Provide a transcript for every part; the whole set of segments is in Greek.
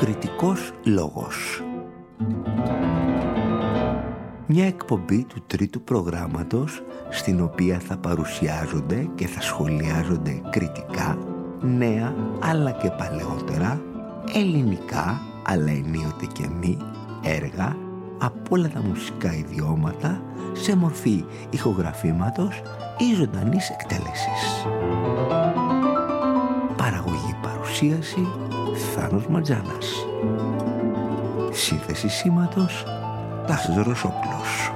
Κριτικός λόγος. Μια εκπομπή του τρίτου προγράμματος στην οποία θα παρουσιάζονται και θα σχολιάζονται κριτικά νέα αλλά και παλαιότερα, ελληνικά αλλά ενίοτε και μη έργα από όλα τα μουσικά ιδιώματα σε μορφή ηχογραφήματος ή ζωντανής εκτέλεσης. Παραγωγή παρουσίαση Θάνος Ματζάνας. Σύνθεση σήματος Τάσος Ρωσόπουλος.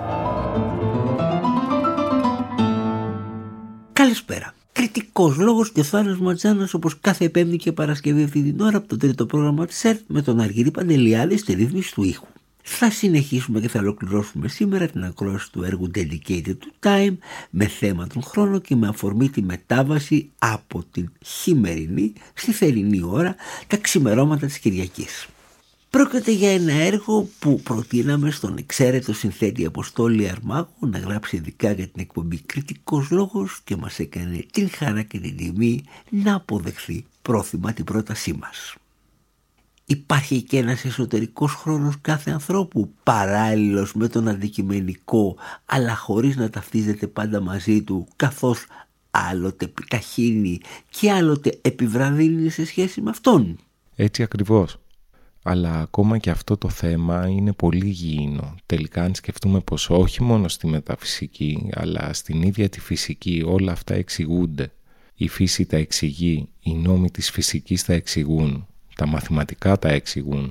Καλησπέρα. Κριτικός λόγος και ο Θάνος Ματζάνας, όπως κάθε Πέμπτη και Παρασκευή αυτή την ώρα από το τρίτο πρόγραμμα της ΕΡΤ με τον Αργύρη Παντελιάδη στη ρύθμιση του ήχου. Θα συνεχίσουμε και θα ολοκληρώσουμε σήμερα την ακρόαση του έργου Dedicated to Time με θέμα τον χρόνο και με αφορμή τη μετάβαση από την χειμερινή στη θερινή ώρα, τα ξημερώματα της Κυριακής. Πρόκειται για ένα έργο που προτείναμε στον εξαίρετο συνθέτη Αποστόλη Αρμάγου να γράψει ειδικά για την εκπομπή Κριτικός λόγος και μας έκανε την χαρά και την τιμή να αποδεχθεί πρόθυμα την πρότασή μας. Υπάρχει και ένας εσωτερικός χρόνος κάθε ανθρώπου, παράλληλος με τον αντικειμενικό, αλλά χωρίς να ταυτίζεται πάντα μαζί του, καθώς άλλοτε επιταχύνει και άλλοτε επιβραδύνει σε σχέση με αυτόν. Έτσι ακριβώς. Αλλά ακόμα και αυτό το θέμα είναι πολύ υγιεινό. Τελικά αν σκεφτούμε πως όχι μόνο στη μεταφυσική, αλλά στην ίδια τη φυσική όλα αυτά εξηγούνται. Η φύση τα εξηγεί, οι νόμοι της φυσικής τα εξηγούν. Τα μαθηματικά τα εξηγούν.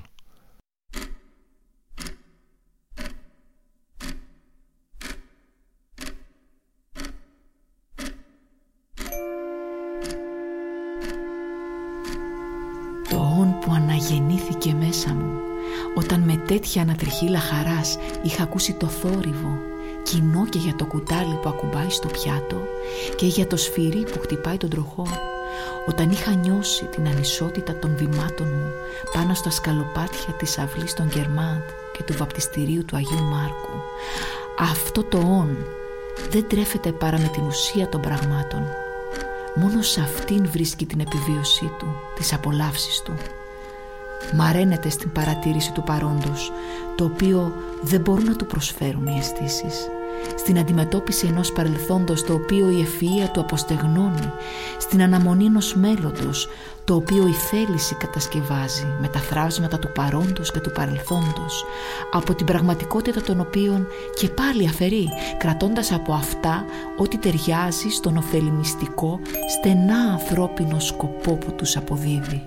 Το όν που αναγεννήθηκε μέσα μου, όταν με τέτοια ανατριχύλα χαράς είχα ακούσει το θόρυβο, κοινό και για το κουτάλι που ακουμπάει στο πιάτο και για το σφυρί που χτυπάει τον τροχό, όταν είχα νιώσει την ανισότητα των βημάτων μου πάνω στα σκαλοπάτια της αυλής των Γκερμάντ και του βαπτιστηρίου του Αγίου Μάρκου, αυτό το όν δεν τρέφεται παρά με την ουσία των πραγμάτων. Μόνο σε αυτήν βρίσκει την επιβίωσή του, τις απολαύσεις του. Μαραίνεται στην παρατήρηση του παρόντος, το οποίο δεν μπορούν να του προσφέρουν οι αισθήσεις. Στην αντιμετώπιση ενός παρελθόντος, το οποίο η ευφυΐα του αποστεγνώνει. Στην αναμονή ενός μέλλοντος, το οποίο η θέληση κατασκευάζει με τα θράψματα του παρόντος και του παρελθόντος, από την πραγματικότητα των οποίων και πάλι αφαιρεί, κρατώντας από αυτά ό,τι ταιριάζει στον ωφελημιστικό, στενά ανθρώπινο σκοπό που τους αποδίδει.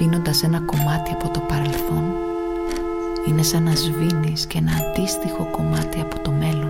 σβήνοντας ένα κομμάτι από το παρελθόν, είναι σαν να σβήνεις και ένα αντίστοιχο κομμάτι από το μέλλον.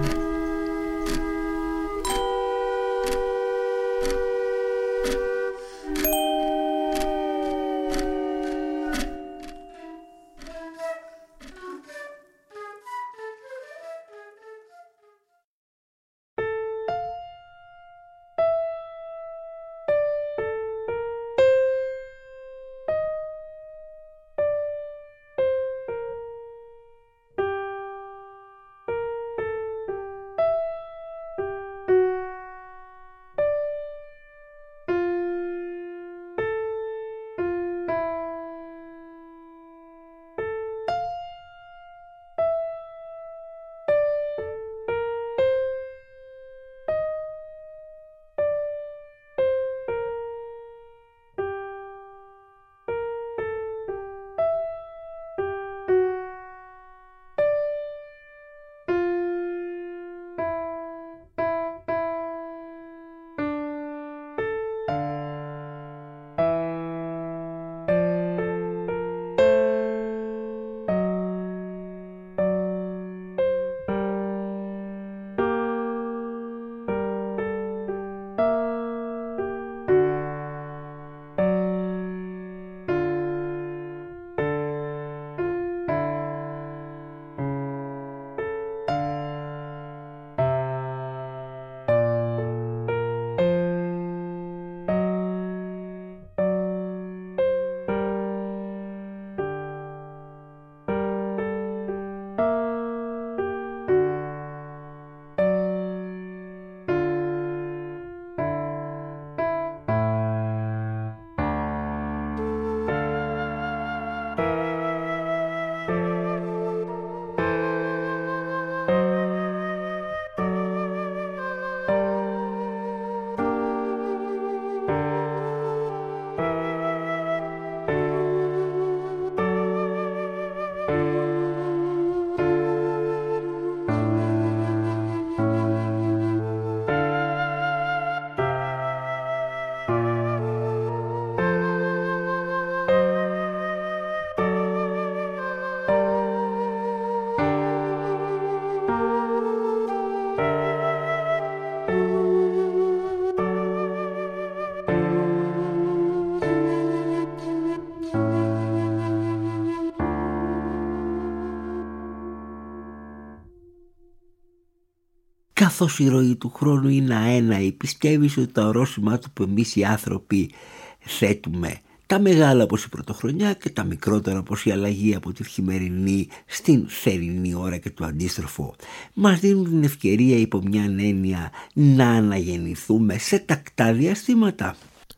Καθώς η ροή του χρόνου είναι αέναη, πιστεύεις ότι τα ορόσημά του που εμείς οι άνθρωποι θέτουμε, τα μεγάλα όπως η πρωτοχρονιά και τα μικρότερα όπως η αλλαγή από τη χειμερινή στην θερινή ώρα και το αντίστροφο, μας δίνουν την ευκαιρία υπό μια έννοια να αναγεννηθούμε σε τακτά διαστήματα?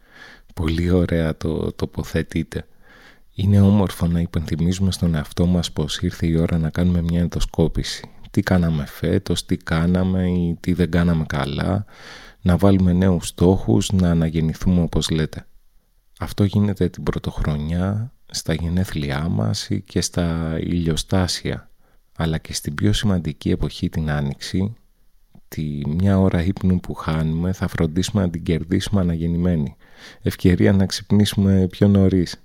Πολύ ωραία το τοποθετείτε. Είναι όμορφο να υπενθυμίζουμε στον εαυτό μας πως ήρθε η ώρα να κάνουμε μια ενδοσκόπηση. Τι κάναμε φέτος, τι κάναμε ή τι δεν κάναμε καλά, να βάλουμε νέους στόχους, να αναγεννηθούμε όπως λέτε. Αυτό γίνεται την πρωτοχρονιά, στα γενέθλιά μας και στα ηλιοστάσια, αλλά και στην πιο σημαντική εποχή, την Άνοιξη, τη μια ώρα ύπνου που χάνουμε θα φροντίσουμε να την κερδίσουμε αναγεννημένη. Ευκαιρία να ξυπνήσουμε πιο νωρίς.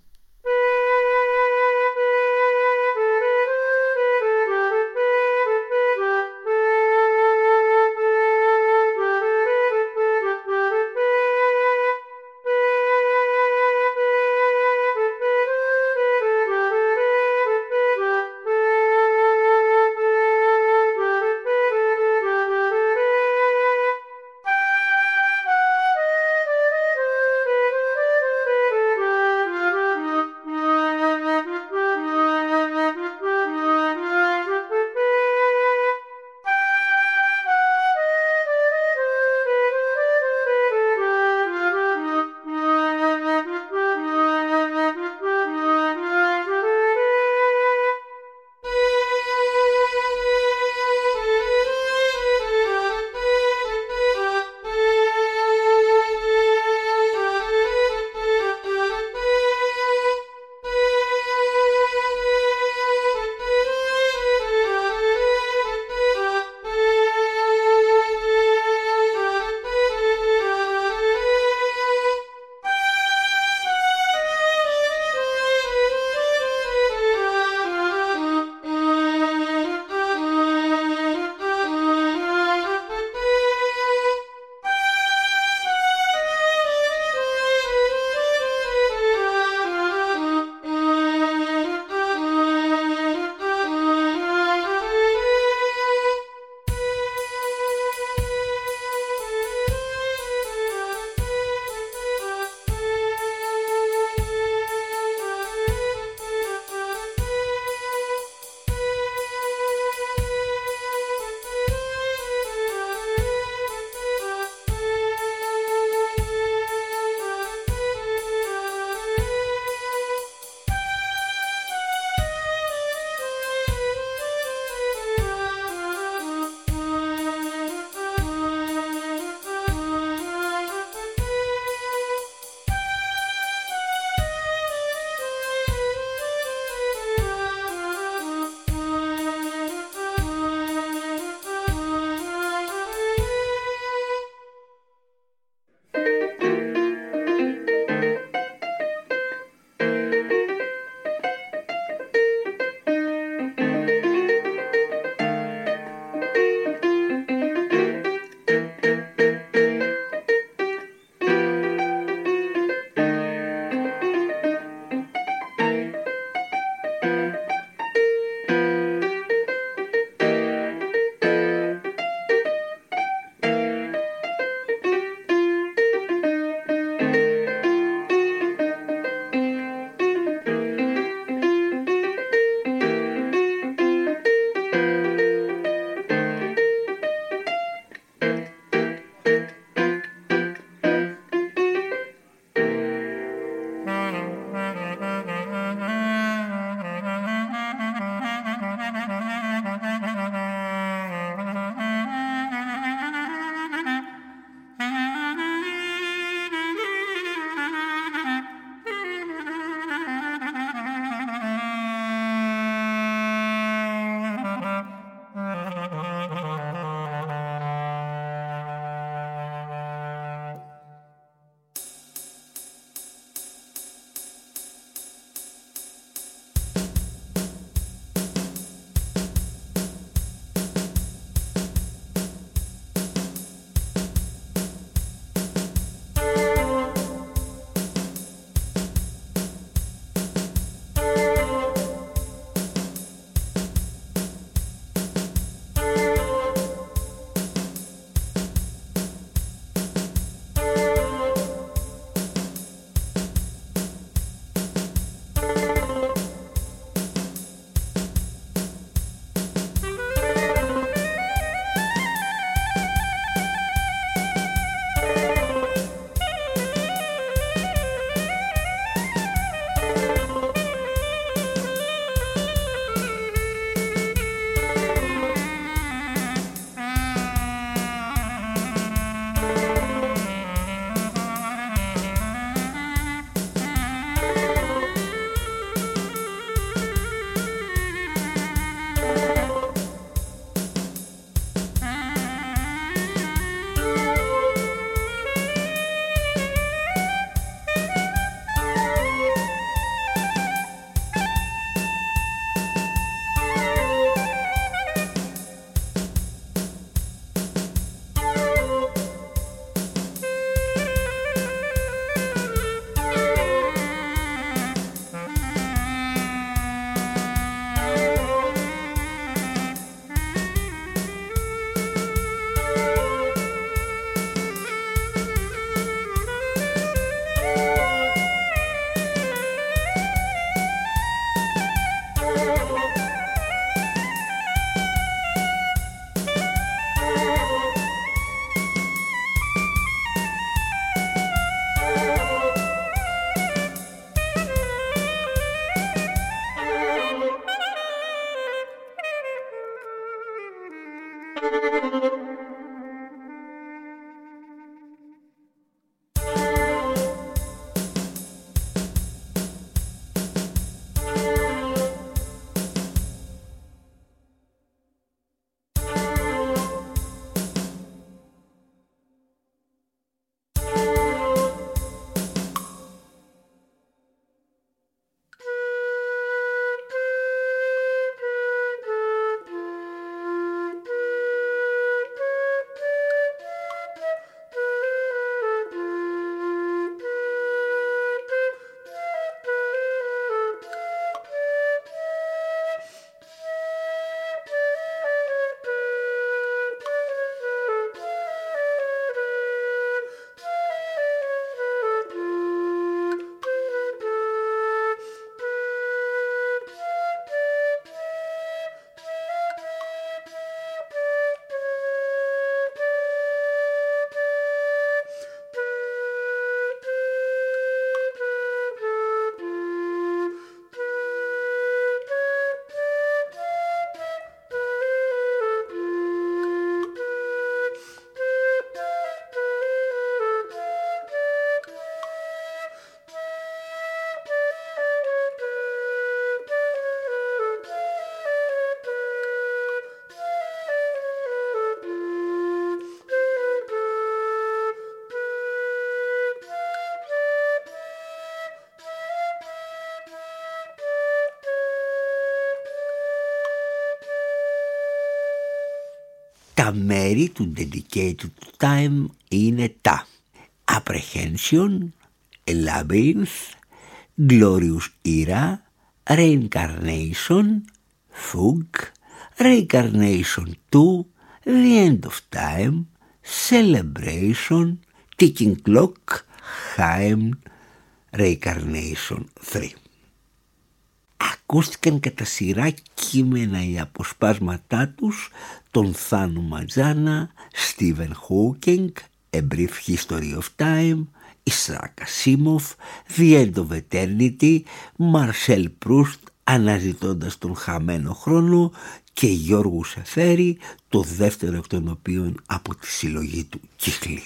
Τα μέρη του Dedicated Time είναι τα Apprehension, Labyrinth, Glorious Era, Reincarnation, Fug, Reincarnation 2, The End of Time, Celebration, Ticking Clock, Haim, Reincarnation 3. Ακούστηκαν κατά σειρά κείμενα οι αποσπάσματά τους των Θάνου Ματζάνα, Στίβεν Χόκινγκ, A Brief History of Time, Ισράκ Ασίμοφ, The End of Eternity, Μαρσέλ Προύστ, Αναζητώντας τον χαμένο χρόνο και Γιώργου Σεφέρη, το δεύτερο εκ των οποίων από τη συλλογή του Κύκλη.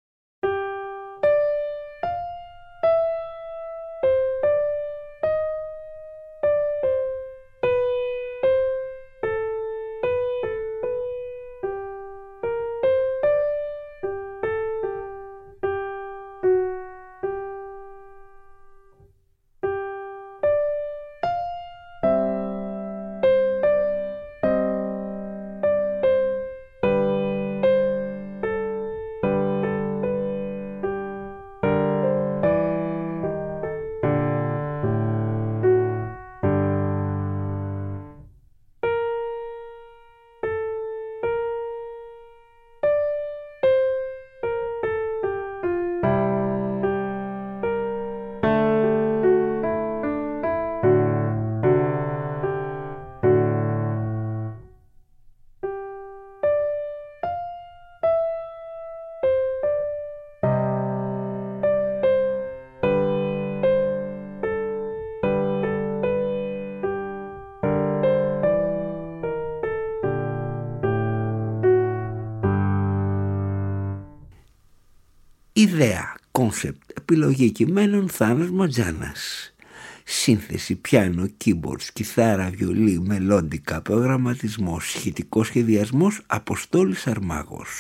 Ιδέα, κόνσεπτ, επιλογή κειμένων Θάνος Ματζάνας. Σύνθεση, πιάνο, keyboards, κιθάρα, βιολί, μελόντικα, προγραμματισμός, ηχητικός σχεδιασμός Αποστόλης Αρμάγος.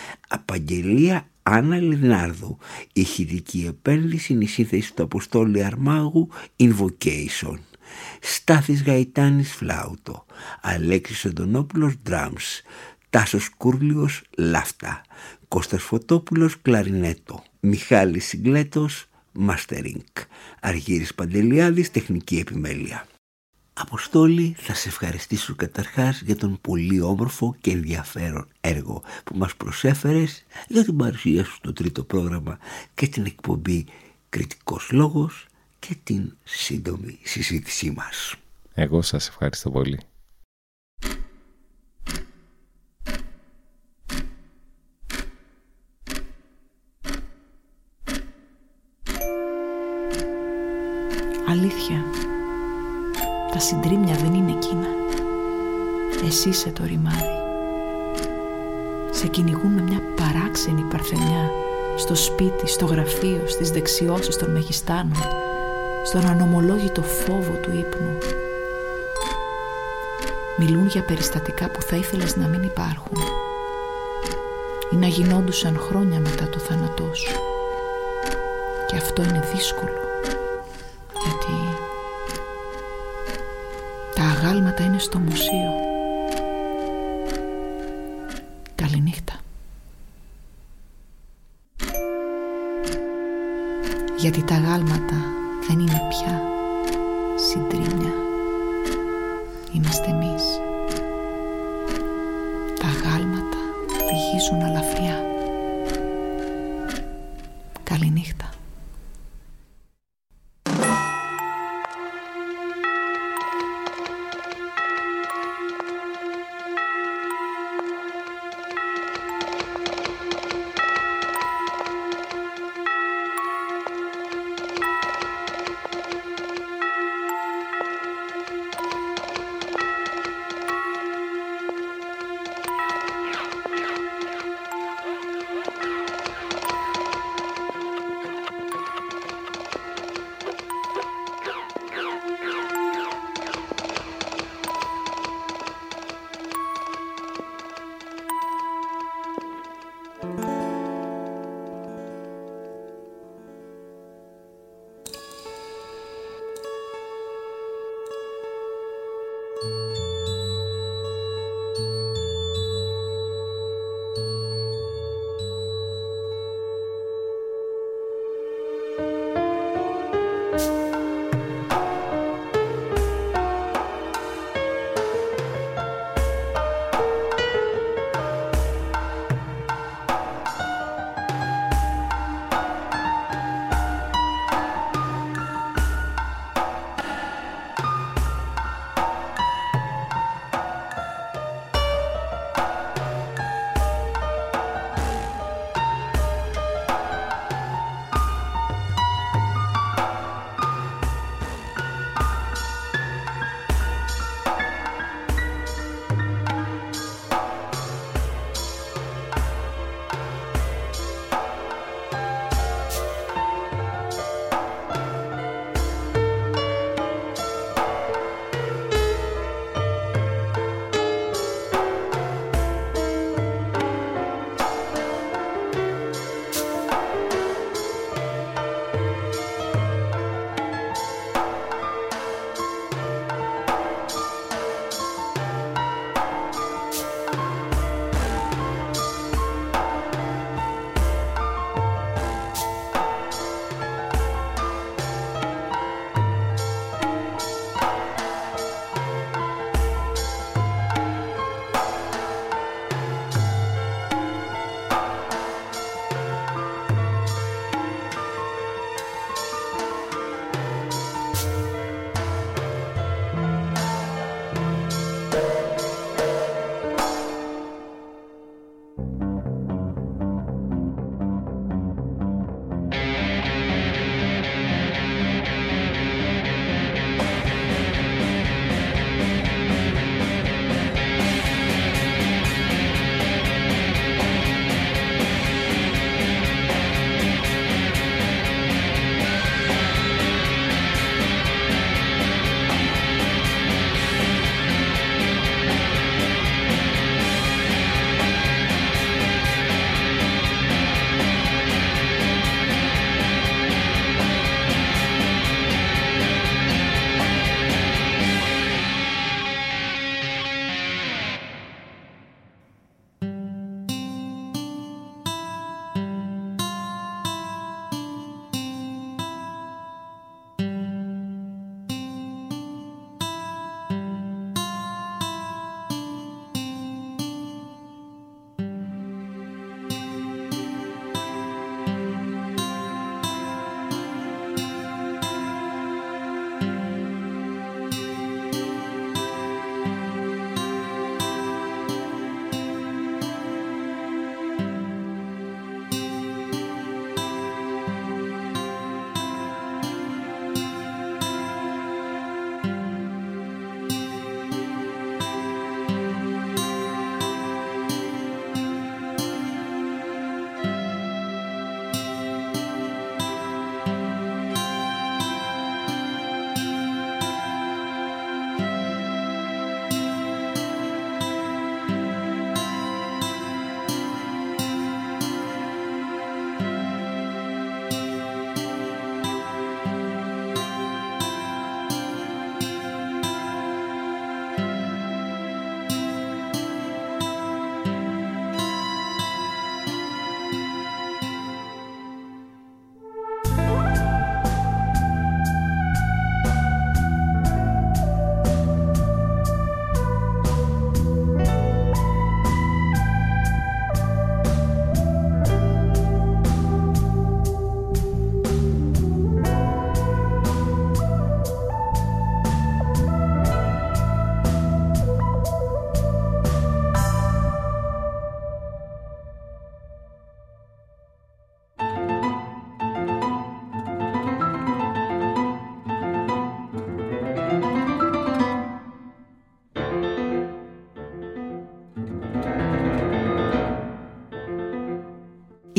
Απαγγελία Άννα Λινάρδου. Ηχητική επένδυση είναι η σύνθεση του Αποστόλη Αρμάγου Invocation. Στάθης Γαϊτάνης φλάουτο. Αλέξης Αντωνόπουλος drums. Τάσος Κούρλιος λάφτα. Κώστας Φωτόπουλος κλαρινέτο. Μιχάλης Συγκλέτος mastering. Αργύρης Παντελιάδης τεχνική επιμέλεια. Αποστόλη, θα σε ευχαριστήσω καταρχάς για τον πολύ όμορφο και ενδιαφέρον έργο που μας προσέφερες, για την παρουσία σου στο τρίτο πρόγραμμα και την εκπομπή Κριτικός Λόγος και την σύντομη συζήτησή μας. Εγώ σας ευχαριστώ πολύ. Αλήθεια, τα συντρίμμια δεν είναι εκείνα. Εσύ είσαι το ρημάδι. Σε κυνηγούν με μια παράξενη παρθενιά, στο σπίτι, στο γραφείο, στις δεξιώσεις των μεγιστάνων, στον ανομολόγητο φόβο του ύπνου. Μιλούν για περιστατικά που θα ήθελες να μην υπάρχουν ή να γινόντουσαν χρόνια μετά το θάνατό σου. Και αυτό είναι δύσκολο, γιατί τα αγάλματα είναι στο μουσείο. Καληνύχτα. Γιατί τα αγάλματα δεν είναι πια συντρίμμια. Είμαστε εμείς. Τα αγάλματα ρηγίζουν αλαφριά. Καληνύχτα.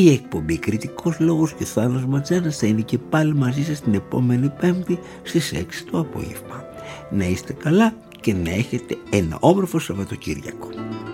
Η εκπομπή Κριτικός Λόγος και ο Θάνος Ματζάνας θα είναι και πάλι μαζί σας την επόμενη Πέμπτη στις 6 το απόγευμα. Να είστε καλά και να έχετε ένα όμορφο Σαββατοκύριακο.